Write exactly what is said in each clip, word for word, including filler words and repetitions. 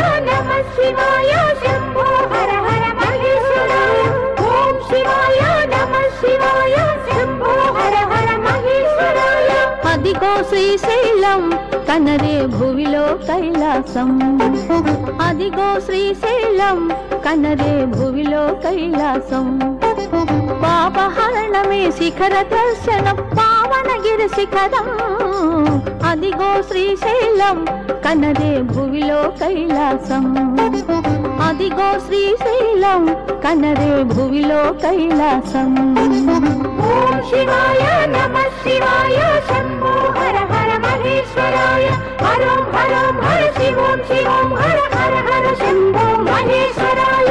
నమః శివాయ శంభో హర హర మహేశ్వరాయ ఓం శివాయ నమః శివాయ శంభో హర హర మహేశ్వరాయ అదిగో శ్రీశైలం కనరే భువిలో కైలాసం అదిగో శ్రీశైలం కనరే భువిలో కైలాసం పాపహరణమే శిఖర దర్శనం పావనగిరి శిఖరం అదిగో శ్రీశైలం కనరే భువిలో కైలాసం అదిగో శ్రీశైలం కనరే భువిలో కైలాసం ఓం శివాయ నమః శివాయ శంభో హర హర మహేశ్వరాయ హరం హరం హర శివోం శివోం హర హర హర శంభో మహేశ్వరాయ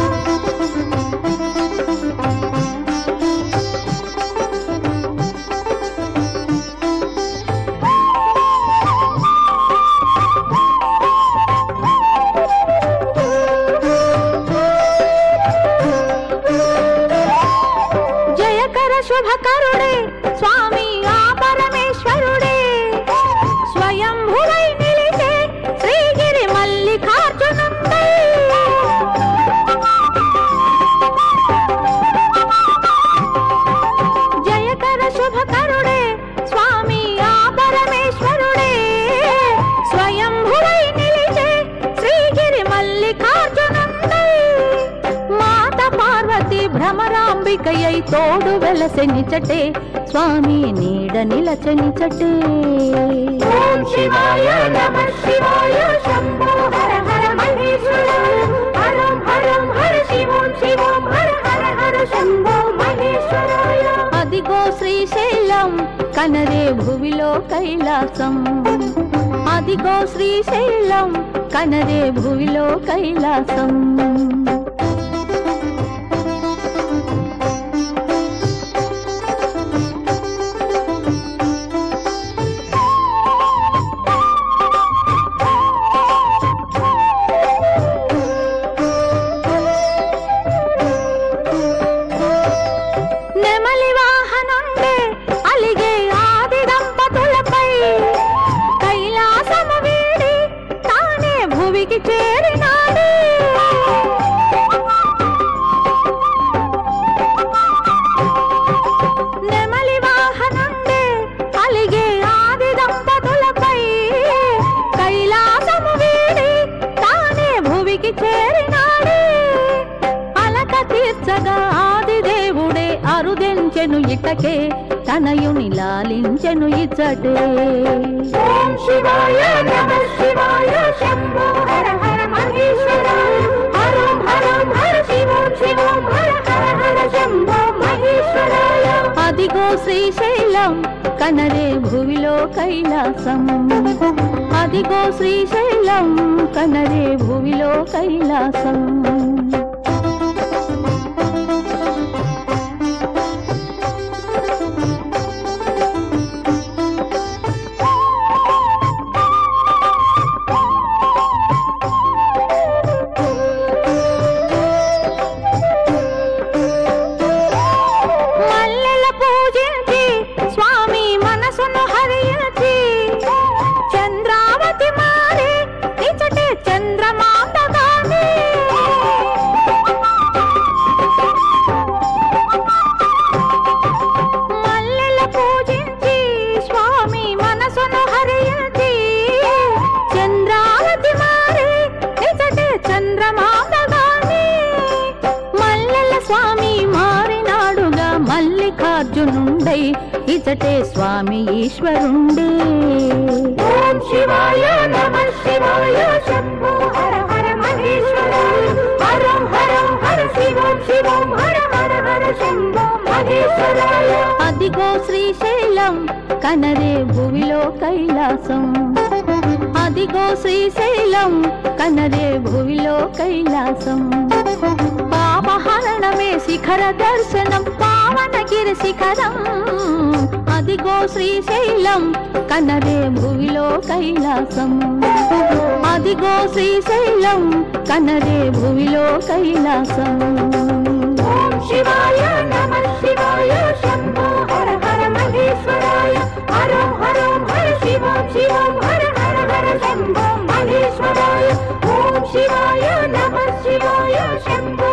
శుభకరుడే స్వామి ఆ పరమేశ్వరుడే స్వయంభువై నిలిచే శ్రీగిరి మల్లికార్జునుడై జయకర శుభకరుడే స్వామి ఆ పరమేశ్వరుడే స్వయంభువై నిలిచే శ్రీగిరి మల్లికార్జునుడై మాత పార్వతి భ్రమరాంబికయై తోడు వెలసెనిచటే స్వామి నీడ నిలచనిచటే ఓం శివాయ నమః శివాయ శంభో హర హర మహేశ్వరాయ హరం హరం హర శివోం శివోం హర హర హర శంభో మహేశ్వరాయ అదిగో శ్రీశైలం కనరే భువిలో కైలాసం అదిగో శ్రీశైలం కనరే భువిలో కైలాసం అరుదెంచెను ఇటకే తనయుని లాలించెను ఇచ్చటే ఓం శివాయ నమః శివాయ శంభో హర హర మహేశ్వరాయ హరం హరం హర శివోం శివోం హర హర హర శంభో మహేశ్వరాయ అదిగో శ్రీశైలం కనరే భువిలో కైలాసం అదిగో శ్రీశైలం కనరే భువిలో కైలాసం మల్లికార్జునుండై ఇచటే స్వామి ఈశ్వరుండే ఓం శివాయ నమః శివాయ శంభో హర హర మహేశ్వరాయ హరం హరం హర శివోం శివోం హర హర హర శంభో మహేశ్వరాయ అదిగో శ్రీశైలం కనరే భువిలో కైలాసం అదిగో శ్రీశైలం కనరే భువిలో కైలాసం పాపహరణమే శిఖర దర్శనం పావనగిరి శిఖరం అదిగో శ్రీశైలం కనరే భువిలో కైలాసం అదిగో శ్రీశైలం కనరే భువిలో కైలాసం ఓం శివాయ నమః శివాయ శంభో హర హర మహేశ్వరాయ హరం హరం హర శివోం శివోం హర హర హర శంభో మహేశ్వరాయ ఓం శివాయ నమ శివాయ శంభో